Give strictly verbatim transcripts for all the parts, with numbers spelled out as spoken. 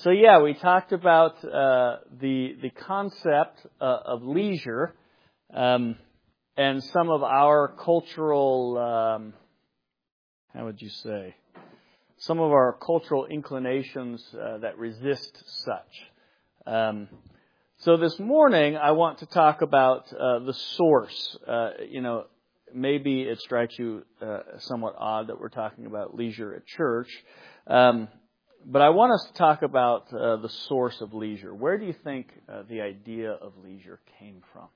So yeah, we talked about uh, the the concept uh, of leisure um, and some of our cultural, um, how would you say, some of our cultural inclinations uh, that resist such. Um, so this morning, I want to talk about uh, the source. Uh, you know, maybe it strikes you uh, somewhat odd that we're talking about leisure at church. Um, But I want us to talk about uh, the source of leisure. Where do you think uh, the idea of leisure came from?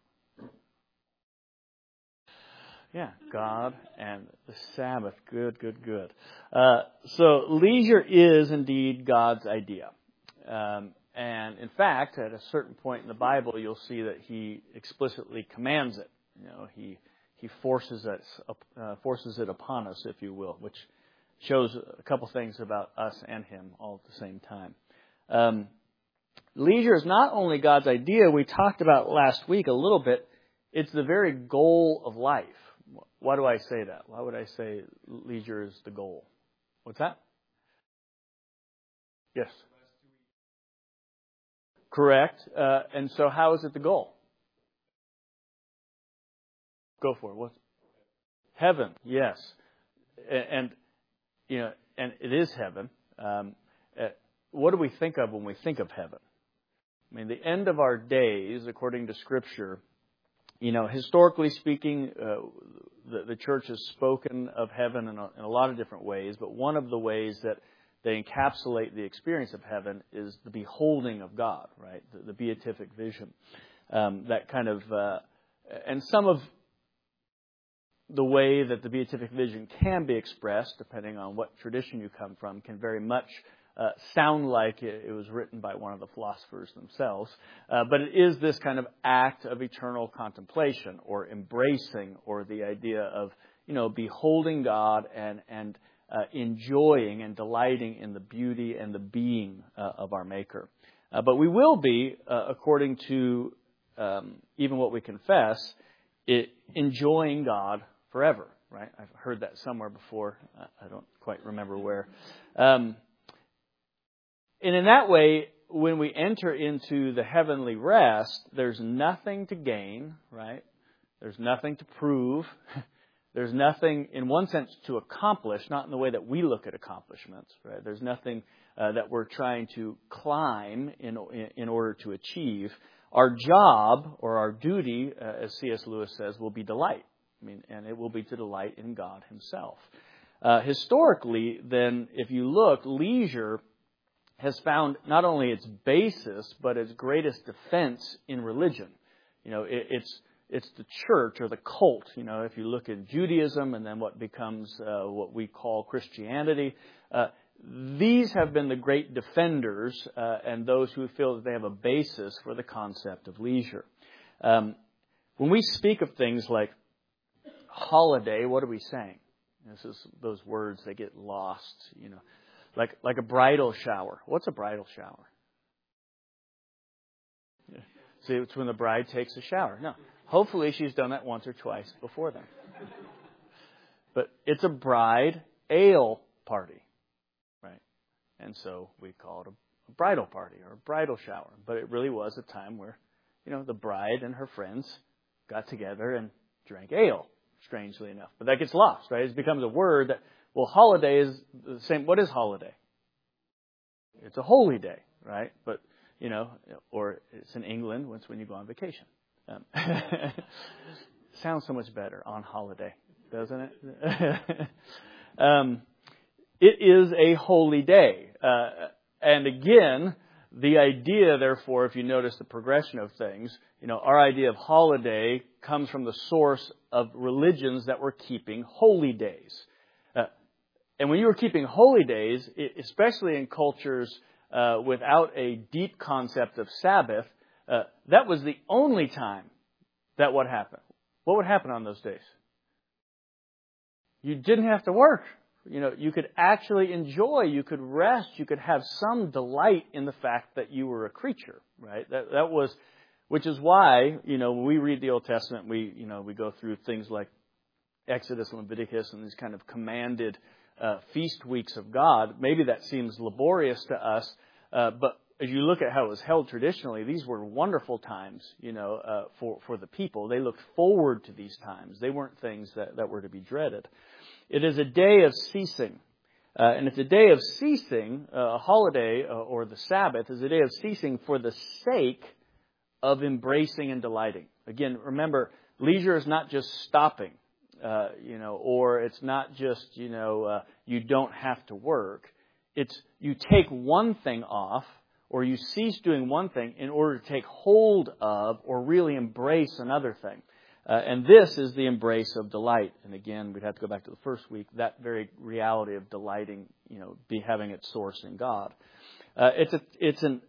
Yeah, God and the Sabbath. Good, good, good. Uh, so leisure is indeed God's idea. Um, and in fact, at a certain point in the Bible, you'll see that He explicitly commands it. You know, He He forces it, uh, forces it upon us, if you will, which shows a couple things about us and Him all at the same time. Um, leisure is not only God's idea, we talked about last week a little bit, it's the very goal of life. Why do I say that? Why would I say leisure is the goal? What's that? Yes. Correct. Uh, and so how is it the goal? Go for it. What's heaven? Yes. And, and You know, and it is heaven. Um, uh, what do we think of when we think of heaven? I mean, the end of our days, according to Scripture, you know, historically speaking, uh, the, the church has spoken of heaven in a, in a lot of different ways, but one of the ways that they encapsulate the experience of heaven is the beholding of God, right? The, the beatific vision. Um, that kind of, uh, and some of the way that the beatific vision can be expressed, depending on what tradition you come from, can very much uh, sound like it, it was written by one of the philosophers themselves. Uh, but it is this kind of act of eternal contemplation or embracing, or the idea of, you know, beholding God and, and uh, enjoying and delighting in the beauty and the being uh, of our Maker. Uh, but we will be, uh, according to um, even what we confess, it, enjoying God forever, right? I've heard that somewhere before. I don't quite remember where. Um, and in that way, when we enter into the heavenly rest, there's nothing to gain, right? There's nothing to prove. There's nothing, in one sense, to accomplish, not in the way that we look at accomplishments, right? There's nothing uh, that we're trying to climb in, in order to achieve. Our job or our duty, uh, as C S Lewis says, will be delight. I mean, and it will be to delight in God Himself. Uh, historically, then, if you look, leisure has found not only its basis, but its greatest defense in religion. You know, it, it's it's the church or the cult. You know, if you look at Judaism and then what becomes uh, what we call Christianity, uh, these have been the great defenders uh, and those who feel that they have a basis for the concept of leisure. Um, when we speak of things like holiday, what are we saying? This is those words, they get lost, you know. Like like a bridal shower. What's a bridal shower? Yeah. See, it's when the bride takes a shower. No. Hopefully she's done that once or twice before then. But it's a bride ale party, right? And so we call it a, a bridal party or a bridal shower. But it really was a time where, you know, the bride and her friends got together and drank ale. Strangely enough. But that gets lost, right? It becomes a word that, well, holiday is the same. What is holiday? It's a holy day, right? But, you know, or it's in England, it's when you go on vacation. Um, sounds so much better, on holiday, doesn't it? um, it is a holy day. Uh, and again, the idea, therefore, if you notice the progression of things, you know, our idea of holiday comes from the source of religions that were keeping holy days. Uh, and when you were keeping holy days, especially in cultures uh, without a deep concept of Sabbath, uh, that was the only time that would happen. What would happen on those days? You didn't have to work. You know, you could actually enjoy, you could rest, you could have some delight in the fact that you were a creature, right? That that was, which is why, you know, when we read the Old Testament, we, you know, we go through things like Exodus, Leviticus, and these kind of commanded uh, feast weeks of God. Maybe that seems laborious to us, Uh, but as you look at how it was held traditionally, these were wonderful times, you know, uh, for, for the people. They looked forward to these times. They weren't things that, that were to be dreaded. It is a day of ceasing. Uh, and it's a day of ceasing, uh, a holiday, uh, or the Sabbath is a day of ceasing for the sake of embracing and delighting. Again, remember, leisure is not just stopping, uh, you know, or it's not just, you know, uh, you don't have to work. It's you take one thing off, or you cease doing one thing in order to take hold of or really embrace another thing. Uh, and this is the embrace of delight. And again, we'd have to go back to the first week, that very reality of delighting, you know, be having its source in God. Uh, it's a, it's an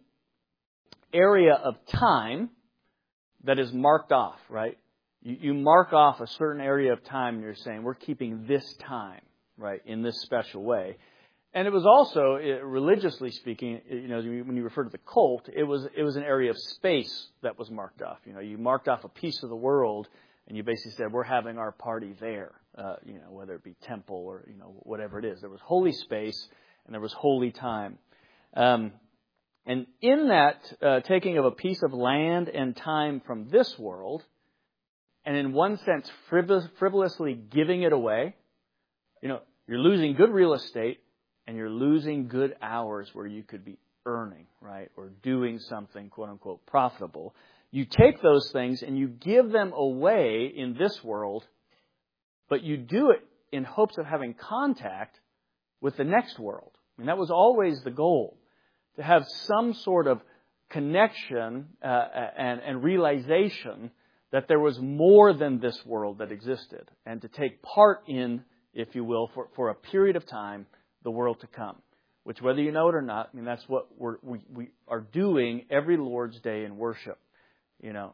area of time that is marked off, right? You, you mark off a certain area of time and you're saying, we're keeping this time, right, in this special way. And it was also, religiously speaking, you know, when you refer to the cult, it was it was an area of space that was marked off. You know, you marked off a piece of the world, and you basically said, we're having our party there, uh, you know, whether it be temple or, you know, whatever it is. There was holy space, and there was holy time. Um, and in that uh, taking of a piece of land and time from this world, and in one sense frivol- frivolously giving it away, you know, you're losing good real estate, and you're losing good hours where you could be earning, right, or doing something, quote-unquote, profitable. You take those things and you give them away in this world, but you do it in hopes of having contact with the next world. I mean, that was always the goal, to have some sort of connection uh, and, and realization that there was more than this world that existed, and to take part in, if you will, for, for a period of time, the world to come, which whether you know it or not, I mean, that's what we're, we we are doing every Lord's Day in worship. You know,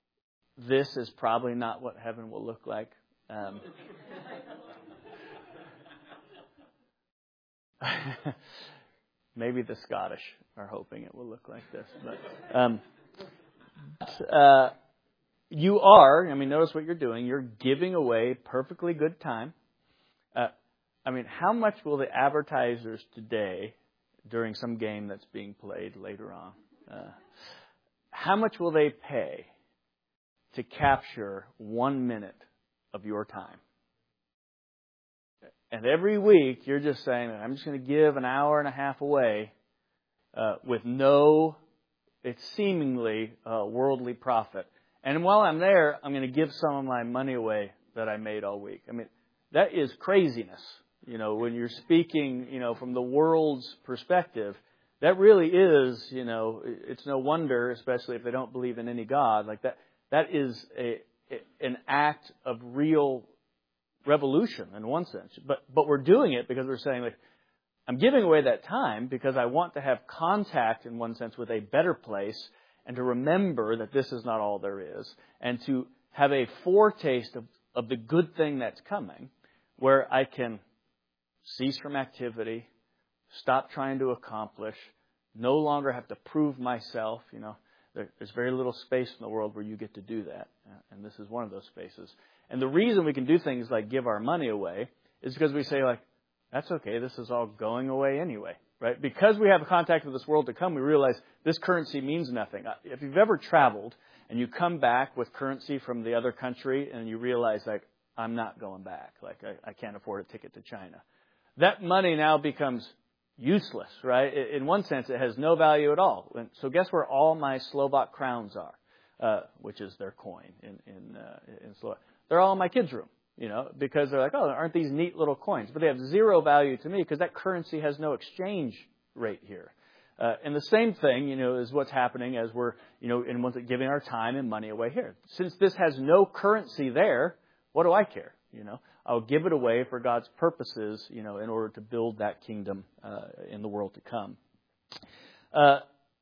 this is probably not what heaven will look like. Um, maybe the Scottish are hoping it will look like this, but um, uh, you are. I mean, notice what you're doing. You're giving away perfectly good time. Uh, I mean, how much will the advertisers today, during some game that's being played later on, uh, how much will they pay to capture one minute of your time? And every week, you're just saying, I'm just going to give an hour and a half away uh, with no, it's seemingly uh, worldly profit. And while I'm there, I'm going to give some of my money away that I made all week. I mean, that is craziness. You know, when you're speaking, you know, from the world's perspective, that really is, you know, it's no wonder, especially if they don't believe in any God, like that, that is a, an act of real revolution in one sense. But, but we're doing it because we're saying, like, I'm giving away that time because I want to have contact in one sense with a better place, and to remember that this is not all there is, and to have a foretaste of, of the good thing that's coming, where I can cease from activity, stop trying to accomplish, no longer have to prove myself. You know, there, there's very little space in the world where you get to do that. And this is one of those spaces. And the reason we can do things like give our money away is because we say, like, that's okay, this is all going away anyway, right? Because we have contact with this world to come, we realize this currency means nothing. If you've ever traveled and you come back with currency from the other country and you realize, like, I'm not going back, like, I, I can't afford a ticket to China. That money now becomes useless, right? In one sense, it has no value at all. So guess where all my Slovak crowns are, uh, which is their coin in in, uh, in Slovak. They're all in my kids' room, you know, because they're like, oh, aren't these neat little coins? But they have zero value to me because that currency has no exchange rate here. Uh, and the same thing, you know, is what's happening as we're, you know, in ones giving our time and money away here. Since this has no currency there, what do I care? You know, I'll give it away for God's purposes, you know, in order to build that kingdom uh, in the world to come. Uh,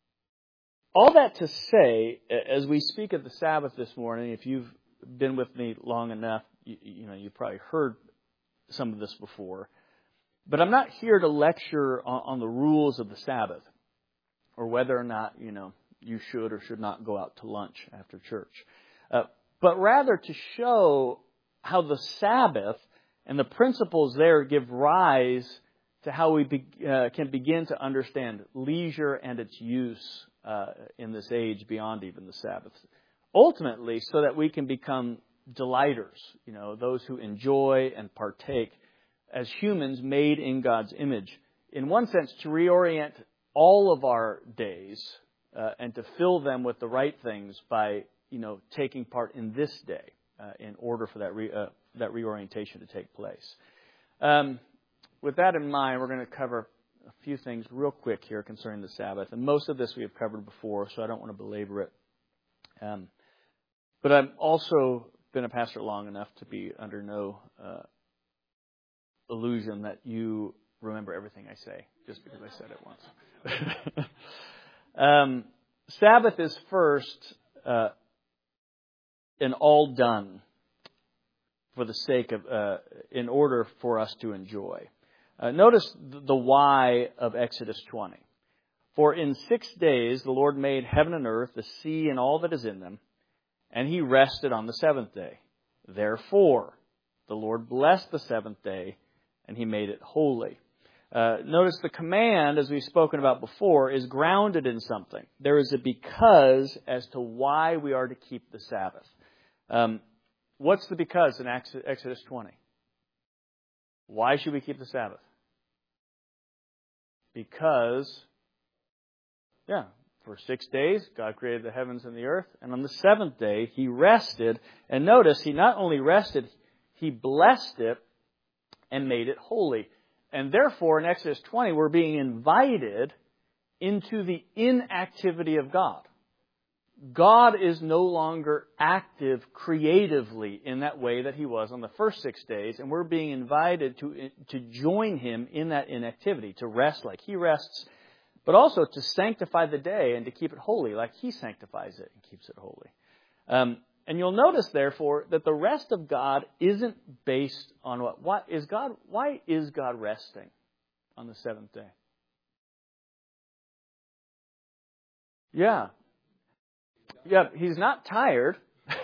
all that to say, as we speak of the Sabbath this morning, if you've been with me long enough, you, you know, you've probably heard some of this before. But I'm not here to lecture on, on the rules of the Sabbath, or whether or not, you know, you should or should not go out to lunch after church. Uh, but rather to show how the Sabbath and the principles there give rise to how we be, uh, can begin to understand leisure and its use uh, in this age beyond even the Sabbath. Ultimately, so that we can become delighters, you know, those who enjoy and partake as humans made in God's image. In one sense, to reorient all of our days uh, and to fill them with the right things by, you know, taking part in this day uh, in order for that re, uh, that reorientation to take place. Um, with that in mind, we're going to cover a few things real quick here concerning the Sabbath. And most of this we have covered before, so I don't want to belabor it. Um, but I've also been a pastor long enough to be under no uh, illusion that you remember everything I say just because I said it once. um, Sabbath is first uh, an all done for the sake of, uh, in order for us to enjoy. Uh, notice the why of Exodus twenty. For in six days the Lord made heaven and earth, the sea and all that is in them, and he rested on the seventh day. Therefore, the Lord blessed the seventh day, and he made it holy. Uh, notice the command, as we've spoken about before, is grounded in something. There is a because as to why we are to keep the Sabbath. Um, what's the because in Exodus twenty? Why should we keep the Sabbath? Because, yeah, for six days, God created the heavens and the earth. And on the seventh day, he rested. And notice, he not only rested, he blessed it and made it holy. And therefore, in Exodus twenty, we're being invited into the inactivity of God. God is no longer active creatively in that way that he was on the first six days. And we're being invited to, to join him in that inactivity, to rest like he rests, but also to sanctify the day and to keep it holy like he sanctifies it and keeps it holy. Um, and you'll notice, therefore, that the rest of God isn't based on what? What is God? Why is God resting on the seventh day? Yeah. Yeah, he's not tired.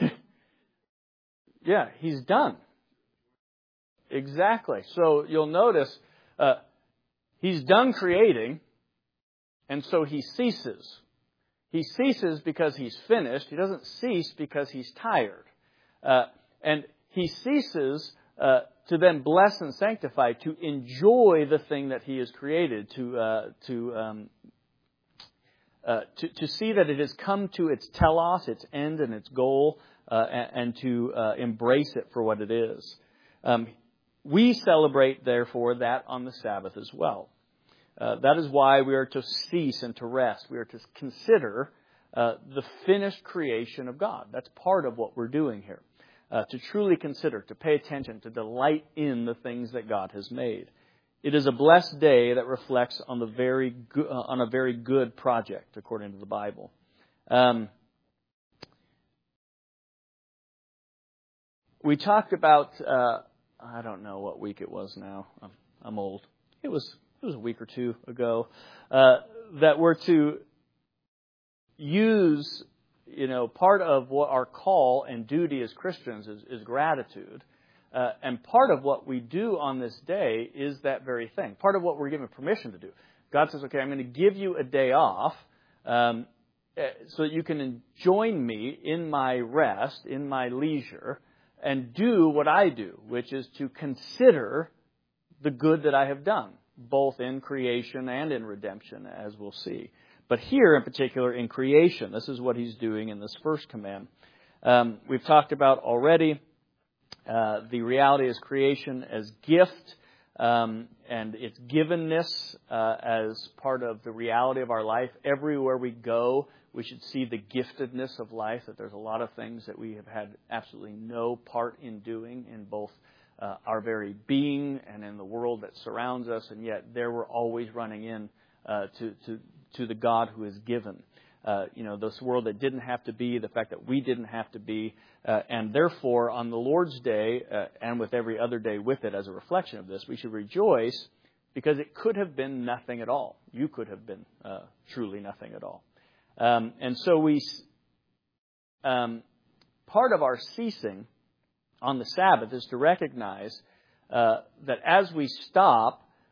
Yeah, he's done. Exactly. So you'll notice uh, he's done creating, and so he ceases. He ceases because he's finished. He doesn't cease because he's tired. Uh, and he ceases uh, to then bless and sanctify, to enjoy the thing that he has created, to uh, to, um, uh, to to see that it has come to its telos, its end and its goal, uh, and, and to uh, embrace it for what it is. Um, we celebrate, therefore, that on the Sabbath as well. Uh, that is why we are to cease and to rest. We are to consider uh, the finished creation of God. That's part of what we're doing here. Uh, to truly consider, to pay attention, to delight in the things that God has made. It is a blessed day that reflects on the very go- uh, on a very good project, according to the Bible. Um, we talked about, uh, I don't know what week it was now. I'm, I'm old. It was it was a week or two ago, uh, that we're to use, you know, part of what our call and duty as Christians is, is gratitude. Uh, and part of what we do on this day is that very thing. Part of what we're given permission to do. God says, okay, I'm going to give you a day off um, so that you can join me in my rest, in my leisure, and do what I do, which is to consider the good that I have done, both in creation and in redemption, as we'll see. But here, in particular, in creation, this is what he's doing in this first command. Um, we've talked about already uh, the reality as creation as gift um, and its givenness uh, as part of the reality of our life. Everywhere we go, we should see the giftedness of life, that there's a lot of things that we have had absolutely no part in doing in both Uh, our very being and in the world that surrounds us, and yet there we're always running in uh, to, to to the God who is given. Uh, you know, this world that didn't have to be, the fact that we didn't have to be, uh, and therefore on the Lord's Day, uh, and with every other day with it as a reflection of this, we should rejoice because it could have been nothing at all. You could have been uh, truly nothing at all. Um, and so we, um, part of our ceasing on the Sabbath is to recognize uh, that as we stop,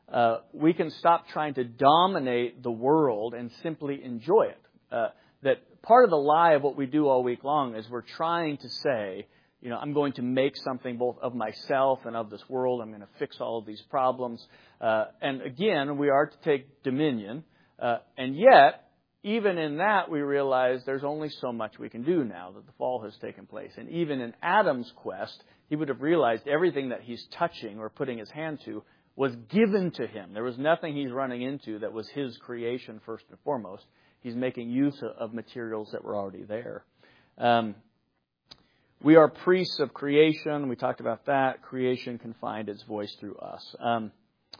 uh, we can stop trying to dominate the world and simply enjoy it. Uh, that part of the lie of what we do all week long is we're trying to say, you know, I'm going to make something both of myself and of this world. I'm going to fix all of these problems. Uh, and again, we are to take dominion. Uh, and yet, even in that, we realize there's only so much we can do now that the fall has taken place. And even in Adam's quest, he would have realized everything that he's touching or putting his hand to was given to him. There was nothing he's running into that was his creation first and foremost. He's making use of materials that were already there. Um, we are priests of creation. We talked about that. Creation can find its voice through us. Um,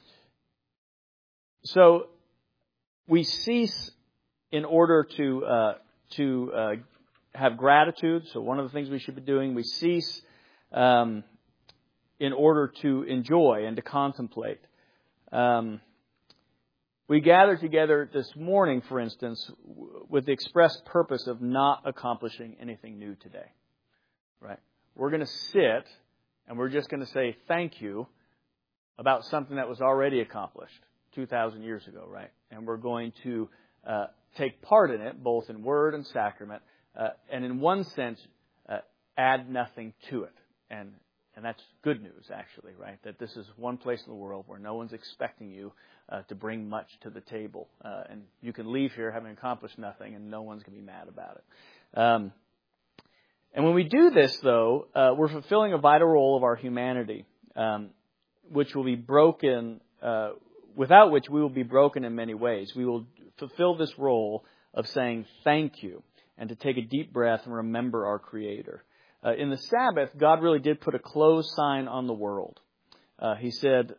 so we cease in order to uh, to uh, have gratitude. So one of the things we should be doing, we cease um, in order to enjoy and to contemplate. Um, we gather together this morning, for instance, with the express purpose of not accomplishing anything new today. Right? We're going to sit and we're just going to say thank you about something that was already accomplished two thousand years ago, right? And we're going to uh, take part in it, both in word and sacrament, uh, and in one sense, uh, add nothing to it. And and that's good news, actually, right? That this is one place in the world where no one's expecting you uh, to bring much to the table. Uh, and you can leave here having accomplished nothing, and no one's going to be mad about it. Um, and when we do this, though, uh, we're fulfilling a vital role of our humanity, um, which will be broken, uh, without which we will be broken in many ways. We will fulfill this role of saying thank you and to take a deep breath and remember our Creator. Uh, in the Sabbath, God really did put a close sign on the world. Uh, he said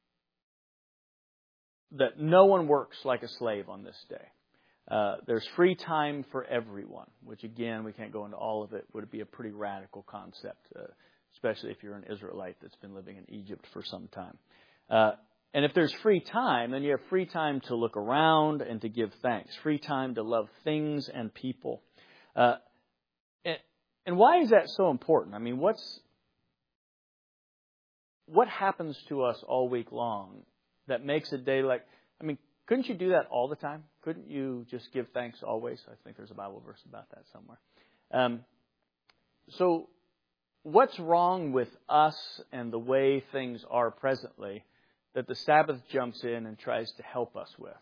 that no one works like a slave on this day. Uh, there's free time for everyone, which again, we can't go into all of it, would be a pretty radical concept, uh, especially if you're an Israelite that's been living in Egypt for some time. Uh, and if there's free time, then you have free time to look around and to give thanks, free time to love things and people. Uh, and, and why is that so important? I mean, what's what happens to us all week long that makes a day like, I mean, couldn't you do that all the time? Couldn't you just give thanks always? I think there's a Bible verse about that somewhere. Um, so what's wrong with us and the way things are presently that the Sabbath jumps in and tries to help us with?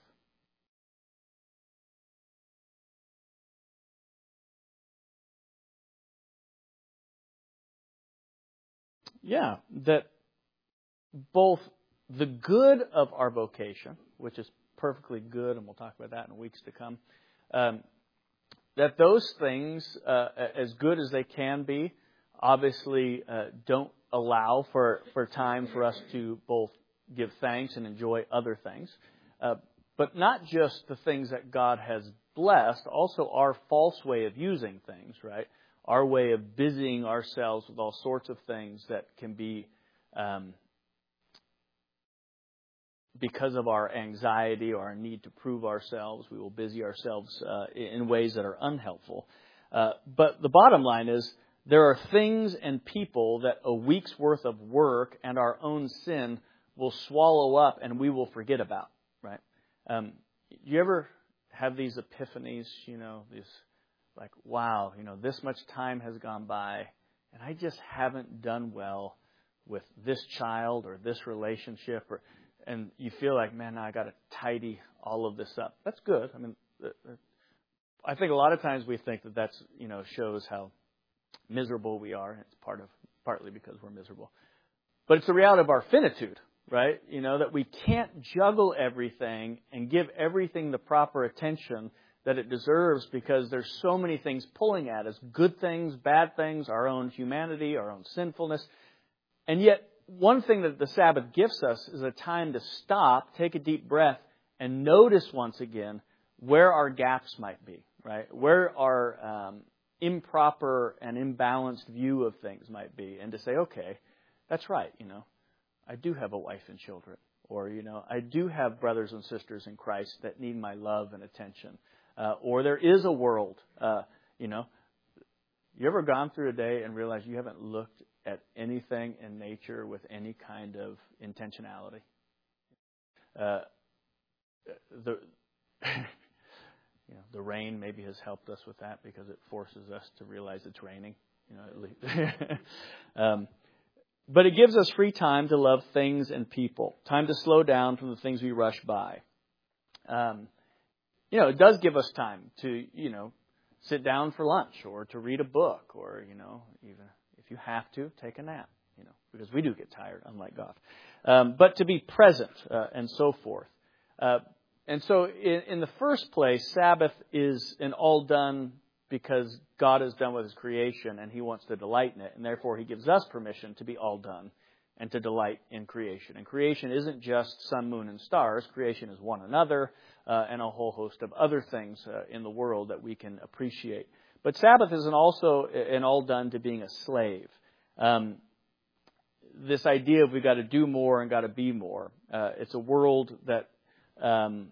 Yeah, that both the good of our vocation, which is perfectly good, and we'll talk about that in weeks to come, um, that those things, uh, as good as they can be, obviously uh, don't allow for, for time for us to both give thanks and enjoy other things. Uh, but not just the things that God has blessed, also our false way of using things, right? Our way of busying ourselves with all sorts of things that can be, um, because of our anxiety or our need to prove ourselves, we will busy ourselves uh, in ways that are unhelpful. Uh, but the bottom line is there are things and people that a week's worth of work and our own sin will swallow up and we will forget about, right? Um, you ever have these epiphanies, you know, these like, wow, you know, this much time has gone by and I just haven't done well with this child or this relationship, or and you feel like, man, now I got to tidy all of this up. That's good. I mean, I think a lot of times we think that that's, you know, shows how miserable we are. It's part of partly because we're miserable, but it's the reality of our finitude, right? You know, that we can't juggle everything and give everything the proper attention that it deserves because there's so many things pulling at us, good things, bad things, our own humanity, our own sinfulness. And yet, one thing that the Sabbath gives us is a time to stop, take a deep breath, and notice once again where our gaps might be, right? Where our um, improper and imbalanced view of things might be. And to say, okay, that's right, you know, I do have a wife and children. Or, you know, I do have brothers and sisters in Christ that need my love and attention. Uh, or there is a world, uh, you know. You ever gone through a day and realized you haven't looked at anything in nature with any kind of intentionality? Uh, the you know, the rain maybe has helped us with that because it forces us to realize it's raining. You know, at least. um, but it gives us free time to love things and people. Time to slow down from the things we rush by. Um, you know, it does give us time to, you know, sit down for lunch or to read a book or, you know, even if you have to, take a nap, you know, because we do get tired, unlike God. Um, but to be present uh, and so forth. Uh, and so in, in the first place, Sabbath is an all done because God is done with His creation and He wants to delight in it. And therefore He gives us permission to be all done and to delight in creation. And creation isn't just sun, moon, and stars. Creation is one another uh, and a whole host of other things uh, in the world that we can appreciate. But Sabbath is an also an all done to being a slave. Um, this idea of we've got to do more and got to be more. Uh, it's a world that um,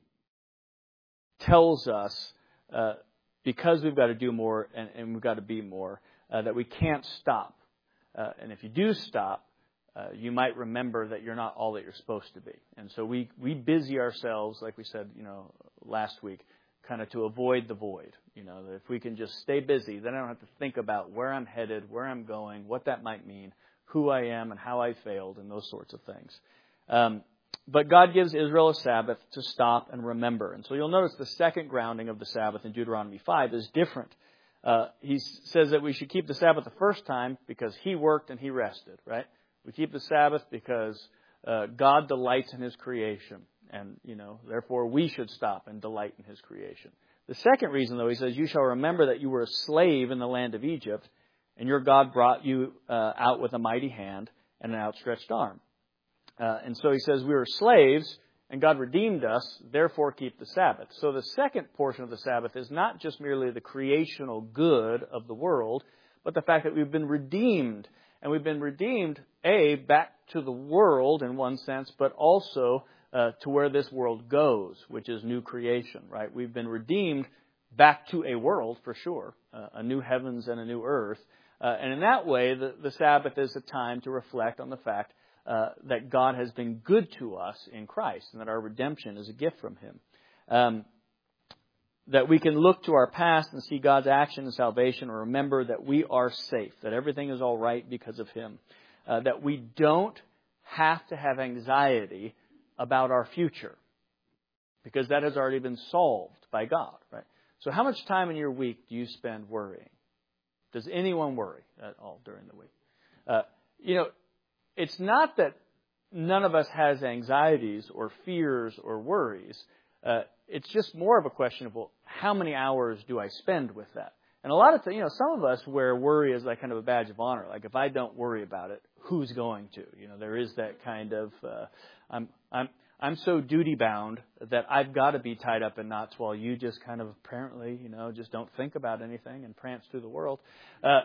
tells us uh, because we've got to do more and, and we've got to be more, uh, that we can't stop. Uh, and if you do stop, uh, you might remember that you're not all that you're supposed to be. And so we, we busy ourselves, like we said, you know, last week, kind of to avoid the void. You know, that if we can just stay busy, then I don't have to think about where I'm headed, where I'm going, what that might mean, who I am and how I failed, and those sorts of things. Um, But God gives Israel a Sabbath to stop and remember. And so you'll notice the second grounding of the Sabbath in Deuteronomy five is different. Uh, he says that we should keep the Sabbath the first time because He worked and He rested, right? We keep the Sabbath because uh, God delights in His creation. And, you know, therefore we should stop and delight in His creation. The second reason, though, He says, you shall remember that you were a slave in the land of Egypt, and your God brought you uh, out with a mighty hand and an outstretched arm. Uh, and so He says we were slaves and God redeemed us, therefore keep the Sabbath. So the second portion of the Sabbath is not just merely the creational good of the world, but the fact that we've been redeemed. And we've been redeemed, A, back to the world in one sense, but also uh, to where this world goes, which is new creation, right? We've been redeemed back to a world, for sure, uh, a new heavens and a new earth. Uh, and in that way, the, the Sabbath is a time to reflect on the fact Uh, that God has been good to us in Christ and that our redemption is a gift from Him. Um, that we can look to our past and see God's action in salvation and remember that we are safe, that everything is all right because of Him. Uh, that we don't have to have anxiety about our future because that has already been solved by God, right? So how much time in your week do you spend worrying? Does anyone worry at all during the week? Uh, you know, It's not that none of us has anxieties or fears or worries. Uh, it's just more of a question of, well, how many hours do I spend with that? And a lot of, th- you know, some of us wear worry as like kind of a badge of honor. Like if I don't worry about it, who's going to? You know, there is that kind of, uh, I'm, I'm, I'm so duty bound that I've got to be tied up in knots while you just kind of apparently, you know, just don't think about anything and prance through the world. Uh,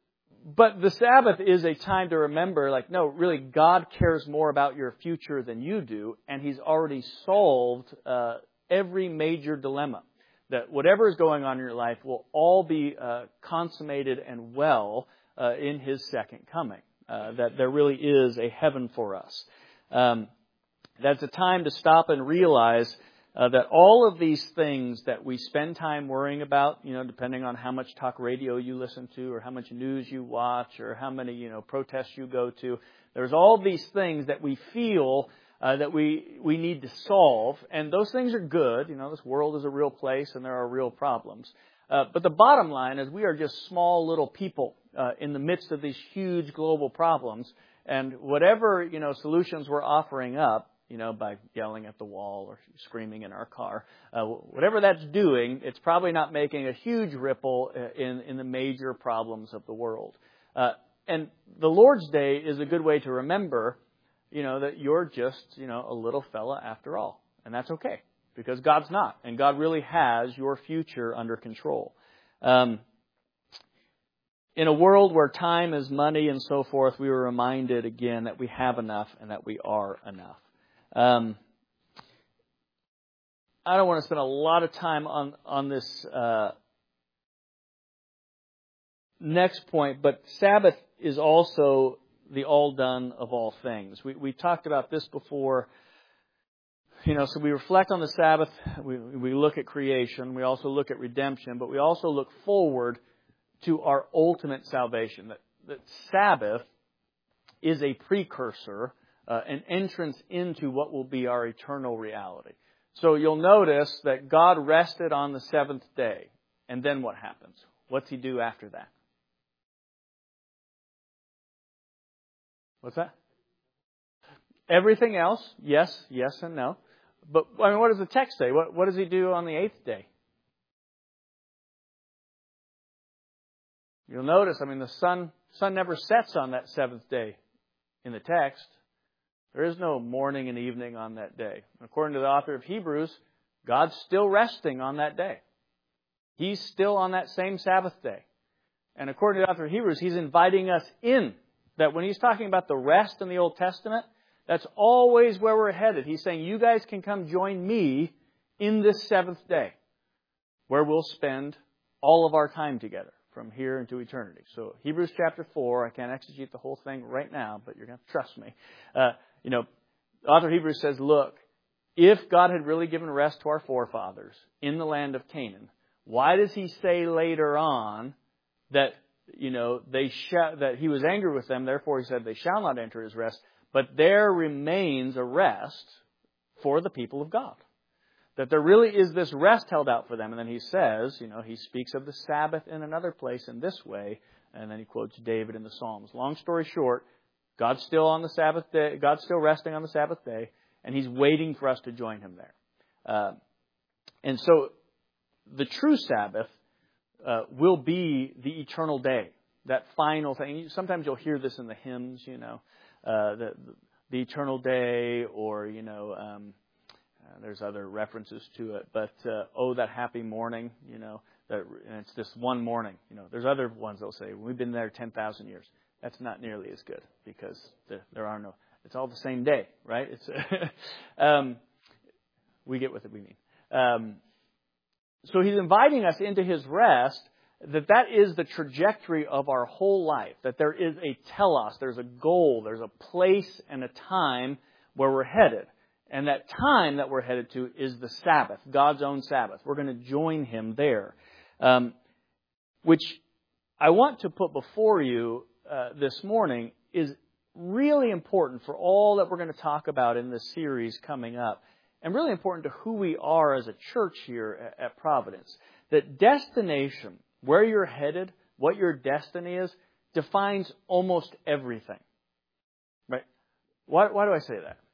But the Sabbath is a time to remember, like, no, really, God cares more about your future than you do, and He's already solved uh, every major dilemma. That whatever is going on in your life will all be uh, consummated and well uh, in His second coming. Uh, that there really is a heaven for us. Um, that's a time to stop and realize Uh, that all of these things that we spend time worrying about, you know, depending on how much talk radio you listen to or how much news you watch or how many, you know, protests you go to, there's all these things that we feel uh, that we, we need to solve. And those things are good. You know, this world is a real place and there are real problems. Uh, but the bottom line is we are just small little people uh, in the midst of these huge global problems. And whatever, you know, solutions we're offering up, you know, by yelling at the wall or screaming in our car. Uh, whatever that's doing, it's probably not making a huge ripple in, in the major problems of the world. Uh, and the Lord's Day is a good way to remember, you know, that you're just, you know, a little fella after all. And that's okay, because God's not. And God really has your future under control. Um, in a world where time is money and so forth, we were reminded again that we have enough and that we are enough. Um, I don't want to spend a lot of time on on this uh, next point, but Sabbath is also the all done of all things. We we talked about this before. you know, so we reflect on the Sabbath. We, we look at creation. We also look at redemption. But we also look forward to our ultimate salvation. That, that Sabbath is a precursor, uh, an entrance into what will be our eternal reality. So you'll notice that God rested on the seventh day. And then what happens? What's He do after that? What's that? Everything else, yes, yes and no. But I mean, what does the text say? What, what does He do on the eighth day? You'll notice, I mean, the sun, sun never sets on that seventh day in the text. There is no morning and evening on that day. According to the author of Hebrews, God's still resting on that day. He's still on that same Sabbath day. And according to the author of Hebrews, He's inviting us in. That when He's talking about the rest in the Old Testament, that's always where we're headed. He's saying, you guys can come join me in this seventh day, where we'll spend all of our time together from here into eternity. So Hebrews chapter four, I can't exegete the whole thing right now, but you're going to trust me. Uh, you know, the author of Hebrews says, look, if God had really given rest to our forefathers in the land of Canaan, why does He say later on that, you know, they sh- that He was angry with them, therefore He said they shall not enter His rest, but there remains a rest for the people of God. That there really is this rest held out for them. And then He says, you know, He speaks of the Sabbath in another place in this way, and then He quotes David in the Psalms. Long story short, God's still on the Sabbath day, God's still resting on the Sabbath day, and He's waiting for us to join Him there. Uh, and so the true Sabbath uh, will be the eternal day, that final thing. Sometimes you'll hear this in the hymns, you know, uh, the, the eternal day, or, you know, um, uh, there's other references to it. But, uh, oh, that happy morning, you know, that, and it's this one morning. You know, there's other ones that'll say, we've been there ten thousand years. That's not nearly as good because there, there are no, it's all the same day, right? It's um, we get what we mean. Um, so He's inviting us into His rest, that that is the trajectory of our whole life, that there is a telos, there's a goal, there's a place and a time where we're headed. And that time that we're headed to is the Sabbath, God's own Sabbath. We're going to join Him there. Um, which I want to put before you uh, this morning is really important for all that we're going to talk about in this series coming up. And really important to who we are as a church here at, at Providence. That destination, where you're headed, what your destiny is, defines almost everything. Right? Why, why do I say that?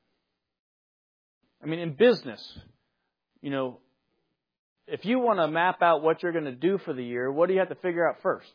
I mean, in business, you know, if you want to map out what you're going to do for the year, what do you have to figure out first?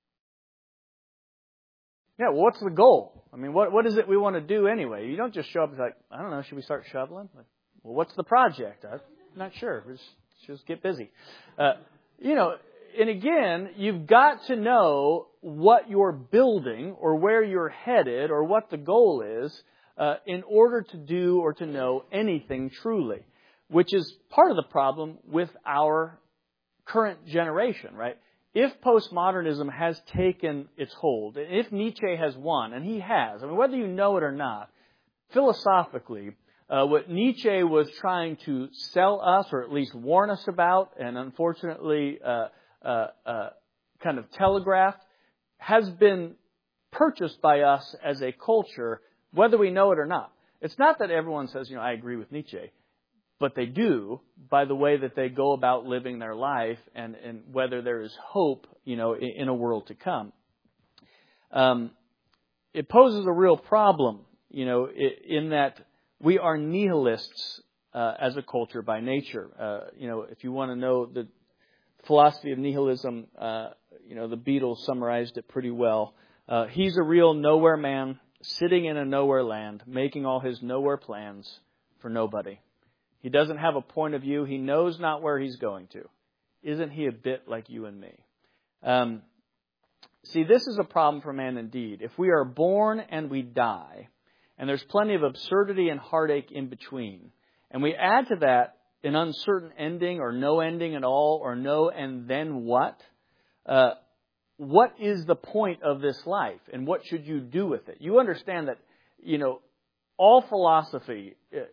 Yeah, well, what's the goal? I mean, what what is it we want to do anyway? You don't just show up and like, I don't know, should we start shoveling? Like, well, what's the project? I'm not sure. Just, just get busy. Uh, you know, and again, you've got to know what you're building or where you're headed or what the goal is uh, in order to do or to know anything truly, which is part of the problem with our current generation, right? If postmodernism has taken its hold, if Nietzsche has won, and he has, I mean, whether you know it or not, philosophically, uh, what Nietzsche was trying to sell us, or at least warn us about, and unfortunately uh, uh, uh, kind of telegraphed, has been purchased by us as a culture, whether we know it or not. It's not that everyone says, you know, I agree with Nietzsche. But they do by the way that they go about living their life and, and whether there is hope, you know, in, in a world to come. Um, it poses a real problem, you know, in that we are nihilists uh, as a culture by nature. Uh, you know, if you want to know the philosophy of nihilism, uh, you know, the Beatles summarized it pretty well. Uh, he's a real nowhere man sitting in a nowhere land, making all his nowhere plans for nobody. He doesn't have a point of view. He knows not where he's going to. Isn't he a bit like you and me? Um, see, this is a problem for man indeed. If we are born and we die, and there's plenty of absurdity and heartache in between, and we add to that an uncertain ending or no ending at all, or no and then what? Uh, what is the point of this life, and what should you do with it? You understand that, you know, all philosophy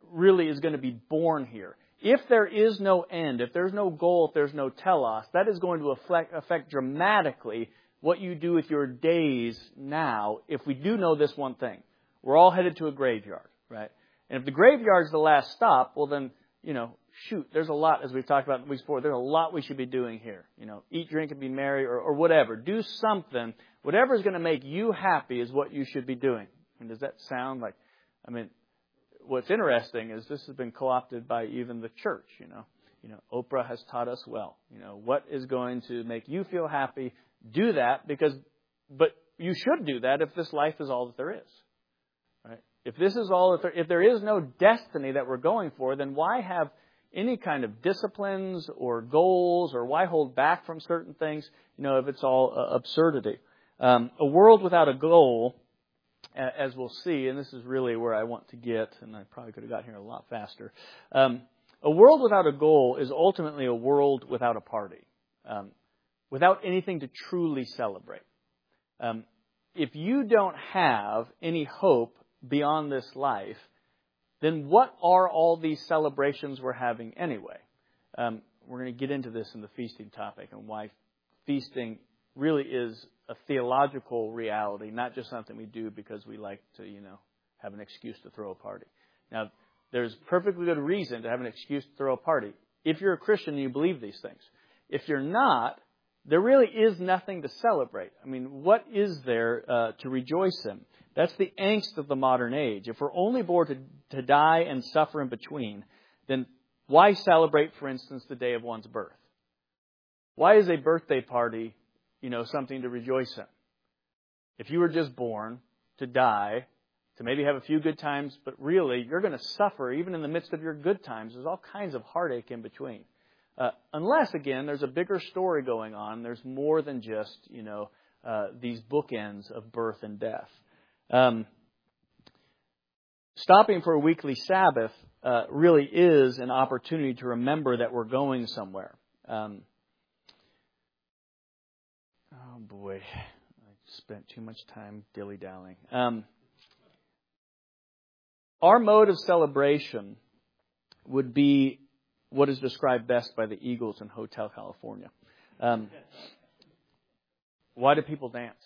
really is going to be born here. If there is no end, if there's no goal, if there's no telos, that is going to affect, affect dramatically what you do with your days now if we do know this one thing. We're all headed to a graveyard, right? And if the graveyard's the last stop, well then, you know, shoot, there's a lot, as we've talked about in the weeks before, there's a lot we should be doing here. You know, eat, drink, and be merry, or, or whatever. Do something. Whatever is going to make you happy is what you should be doing. And does that sound like, I mean, what's interesting is this has been co-opted by even the church, you know. You know, Oprah has taught us well. You know, what is going to make you feel happy? Do that, because, but you should do that if this life is all that there is. Right? If this is all that there, if there is no destiny that we're going for, then why have any kind of disciplines or goals, or why hold back from certain things? You know, if it's all uh, absurdity. Um, a world without a goal, as we'll see, and this is really where I want to get, and I probably could have gotten here a lot faster. Um, a world without a goal is ultimately a world without a party, um, without anything to truly celebrate. Um, if you don't have any hope beyond this life, then what are all these celebrations we're having anyway? Um, we're going to get into this in the feasting topic and why feasting really is a theological reality, not just something we do because we like to, you know, have an excuse to throw a party. Now, there's perfectly good reason to have an excuse to throw a party if you're a Christian and you believe these things. If you're not, there really is nothing to celebrate. I mean, what is there uh, to rejoice in? That's the angst of the modern age. If we're only born to, to die and suffer in between, then why celebrate, for instance, the day of one's birth? Why is a birthday party, you know, something to rejoice in? If you were just born to die, to maybe have a few good times, but really you're going to suffer even in the midst of your good times. There's all kinds of heartache in between. Uh, unless, again, there's a bigger story going on. There's more than just, you know, uh, these bookends of birth and death. Um, stopping for a weekly Sabbath uh, really is an opportunity to remember that we're going somewhere. Um, oh boy, I spent too much time dilly-dallying. Um, our mode of celebration would be what is described best by the Eagles in Hotel California. Um, why do people dance?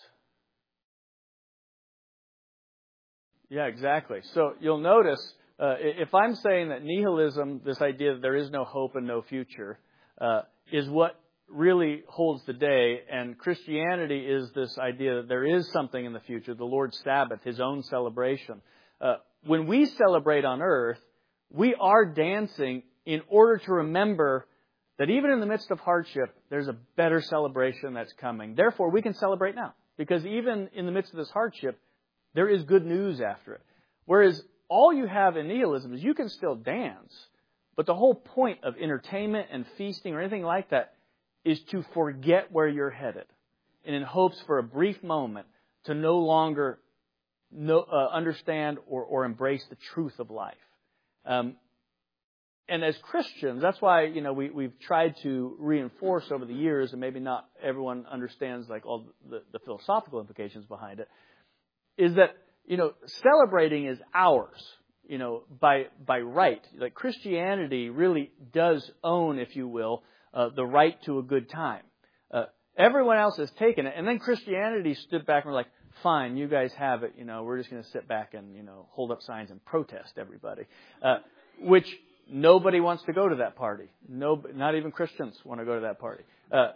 Yeah, exactly. So you'll notice, uh, if I'm saying that nihilism, this idea that there is no hope and no future, uh, is what really holds the day, and Christianity is this idea that there is something in the future, the Lord's Sabbath, His own celebration. Uh, when we celebrate on earth, we are dancing in order to remember that even in the midst of hardship, there's a better celebration that's coming. Therefore, we can celebrate now, because even in the midst of this hardship, there is good news after it. Whereas all you have in nihilism is you can still dance, but the whole point of entertainment and feasting or anything like that is to forget where you're headed, and in hopes for a brief moment to no longer know, uh, understand or, or embrace the truth of life. Um, and as Christians, that's why, you know, we, we've tried to reinforce over the years, and maybe not everyone understands like all the, the philosophical implications behind it, is that, you know, celebrating is ours, you know, by by right. Like Christianity really does own, if you will, uh, the right to a good time. Uh, everyone else has taken it, and then Christianity stood back and were like, fine, you guys have it, you know, we're just going to sit back and, you know, hold up signs and protest everybody. Uh, which nobody wants to go to that party. No, not even Christians want to go to that party. Uh,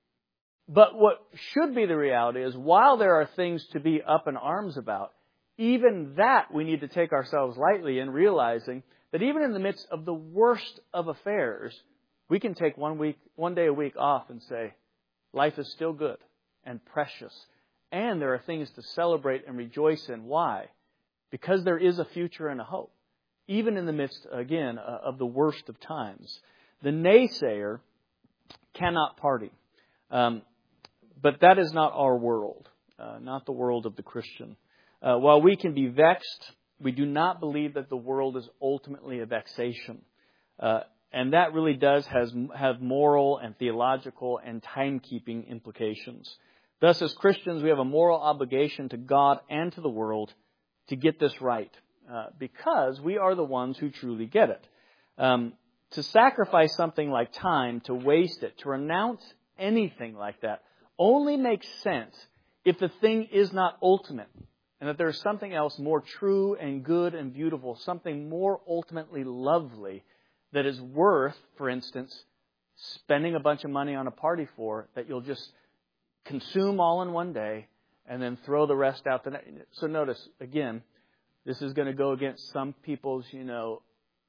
But what should be the reality is, while there are things to be up in arms about, even that we need to take ourselves lightly in realizing that even in the midst of the worst of affairs, we can take one week, one day a week off and say, life is still good and precious. And there are things to celebrate and rejoice in. Why? Because there is a future and a hope, even in the midst, again, of the worst of times. The naysayer cannot party. Um, But that is not our world, uh, not the world of the Christian. Uh, while we can be vexed, we do not believe that the world is ultimately a vexation. Uh, and that really does has, have moral and theological and timekeeping implications. Thus, as Christians, we have a moral obligation to God and to the world to get this right. uh, because we are the ones who truly get it. Um, to sacrifice something like time, to waste it, to renounce anything like that only makes sense if the thing is not ultimate and that there is something else more true and good and beautiful, something more ultimately lovely that is worth, for instance, spending a bunch of money on a party for that you'll just consume all in one day and then throw the rest out the next. So notice, again, this is going to go against some people's, you know,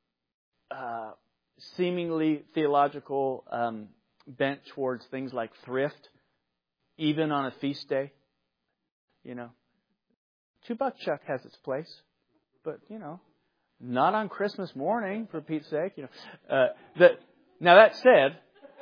uh, seemingly theological um, bent towards things like thrift, even on a feast day. You know, two-buck chuck has its place, but, you know, not on Christmas morning, for Pete's sake. You know, uh, that, now that said,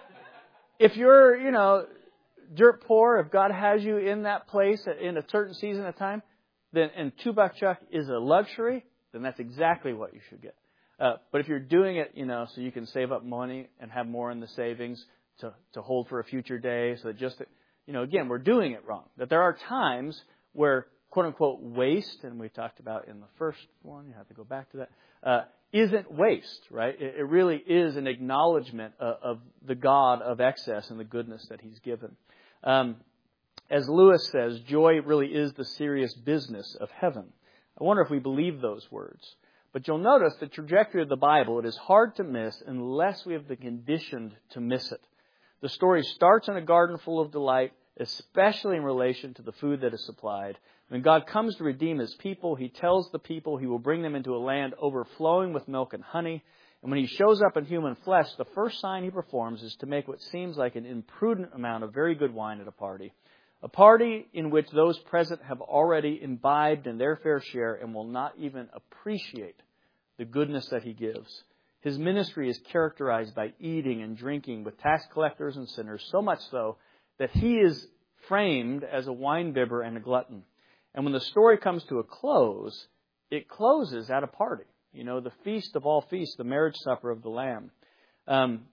if you're, you know, dirt poor, if God has you in that place in a certain season of time, then and two-buck chuck is a luxury, then that's exactly what you should get. Uh, but if you're doing it, you know, so you can save up money and have more in the savings to, to hold for a future day, so that just, you know, again, we're doing it wrong. That there are times where, quote unquote, waste, and we talked about in the first one, you have to go back to that, uh, isn't waste, right? It, it really is an acknowledgement of, of the God of excess and the goodness that He's given. Um, as Lewis says, joy really is the serious business of heaven. I wonder if we believe those words. But you'll notice the trajectory of the Bible, it is hard to miss unless we have been conditioned to miss it. The story starts in a garden full of delight, especially in relation to the food that is supplied. When God comes to redeem His people, He tells the people He will bring them into a land overflowing with milk and honey. And when He shows up in human flesh, the first sign He performs is to make what seems like an imprudent amount of very good wine at a party. A party in which those present have already imbibed in their fair share and will not even appreciate the goodness that He gives. His ministry is characterized by eating and drinking with tax collectors and sinners, so much so that He is framed as a winebibber and a glutton. And when the story comes to a close, it closes at a party. You know, the feast of all feasts, the marriage supper of the Lamb. Um,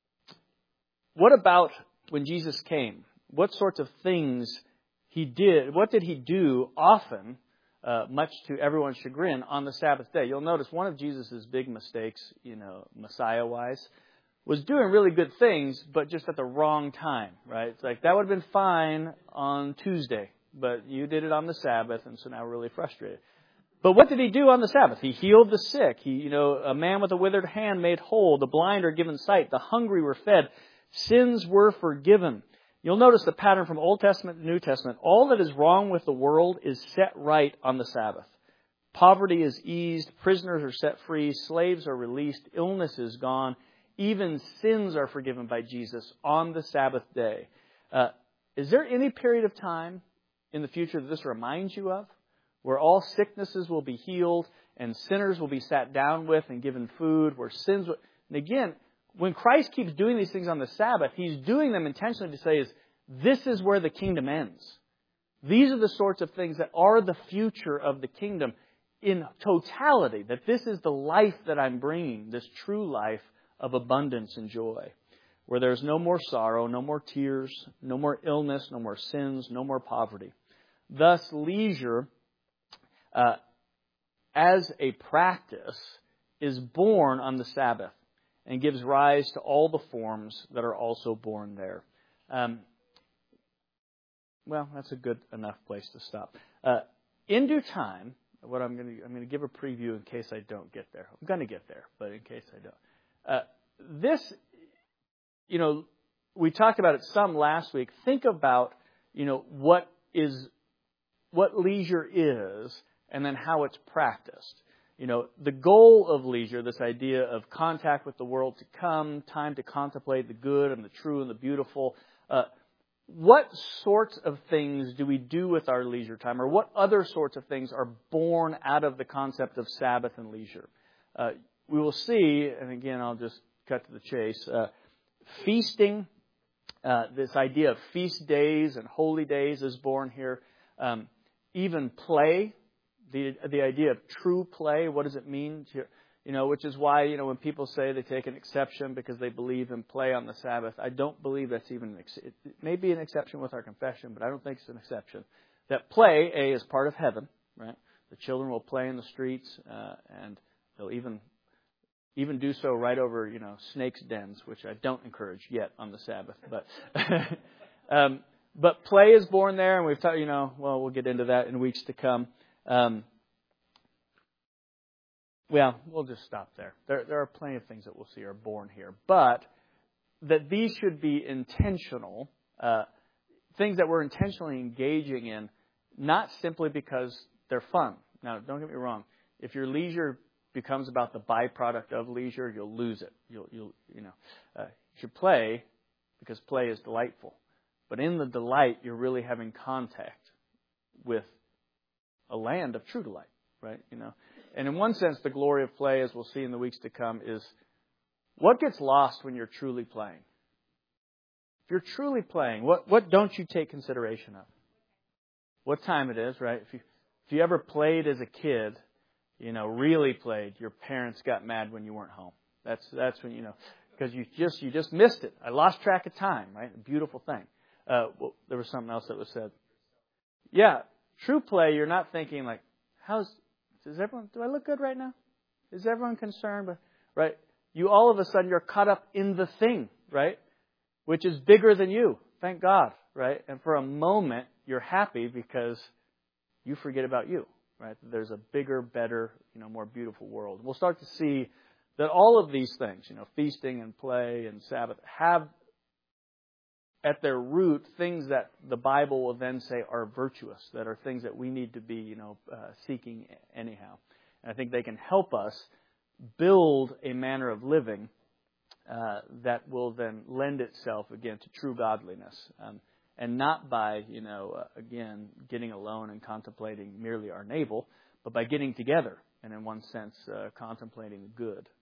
what about when Jesus came? What sorts of things He did? What did He do often, uh, much to everyone's chagrin, on the Sabbath day? You'll notice one of Jesus' big mistakes, you know, Messiah-wise, was doing really good things, but just at the wrong time, right? It's like, that would have been fine on Tuesday, but you did it on the Sabbath, and so now we're really frustrated. But what did He do on the Sabbath? He healed the sick. He, you know, a man with a withered hand made whole. The blind are given sight. The hungry were fed. Sins were forgiven. You'll notice the pattern from Old Testament to New Testament. All that is wrong with the world is set right on the Sabbath. Poverty is eased. Prisoners are set free. Slaves are released. Illness is gone. Even sins are forgiven by Jesus on the Sabbath day. Uh, is there any period of time in the future that this reminds you of, where all sicknesses will be healed and sinners will be sat down with and given food, where sins will... And again, when Christ keeps doing these things on the Sabbath, He's doing them intentionally to say, is this is where the kingdom ends. These are the sorts of things that are the future of the kingdom in totality, that this is the life that I'm bringing, this true life of abundance and joy, where there's no more sorrow, no more tears, no more illness, no more sins, no more poverty. Thus, leisure, uh, as a practice, is born on the Sabbath and gives rise to all the forms that are also born there. Um, well, that's a good enough place to stop. Uh, in due time, what I'm going to I'm going to give a preview in case I don't get there. I'm going to get there, but in case I don't. Uh, this, you know, we talked about it some last week. Think about, you know, what is what leisure is, and then how it's practiced. You know, the goal of leisure, this idea of contact with the world to come, time to contemplate the good and the true and the beautiful. Uh, what sorts of things do we do with our leisure time? Or what other sorts of things are born out of the concept of Sabbath and leisure? Uh, we will see, and again, I'll just cut to the chase, uh, feasting, uh, this idea of feast days and holy days is born here. Um, even play. The the idea of true play, what does it mean? To, you know, which is why, you know, when people say they take an exception because they believe in play on the Sabbath, I don't believe that's even an ex- it may be an exception with our confession, but I don't think it's an exception. That play, A, is part of heaven, right? The children will play in the streets, uh, and they'll even even do so right over, you know, snakes' dens, which I don't encourage yet on the Sabbath. But um, but play is born there, and we've talked, you know, well, we'll get into that in weeks to come. Um, well, we'll just stop there. There there are plenty of things that we'll see are born here, but that these should be intentional, uh, things that we're intentionally engaging in, not simply because they're fun. Now, don't get me wrong. If your leisure becomes about the byproduct of leisure, you'll lose it. You'll, you'll you know, uh, you should play because play is delightful. But in the delight, you're really having contact with a land of true delight, right? You know, and in one sense, the glory of play, as we'll see in the weeks to come, is what gets lost when you're truly playing. If you're truly playing, what what don't you take consideration of? What time it is, right? If you if you ever played as a kid, you know, really played, your parents got mad when you weren't home. That's that's when, you know, because you just you just missed it. I lost track of time, right? A beautiful thing. Uh, well, there was something else that was said. Yeah, true play. You're not thinking like, how's does everyone? Do I look good right now? Is everyone concerned? But right, you all of a sudden you're caught up in the thing, right, which is bigger than you. Thank God, right? And for a moment you're happy because you forget about you. Right? There's a bigger, better, you know, more beautiful world. We'll start to see that all of these things, you know, feasting and play and Sabbath, have at their root things that the Bible will then say are virtuous, that are things that we need to be, you know, uh, seeking anyhow. And I think they can help us build a manner of living uh, that will then lend itself again to true godliness. Um, And not by, you know, uh, again, getting alone and contemplating merely our navel, but by getting together and in one sense, uh, contemplating the good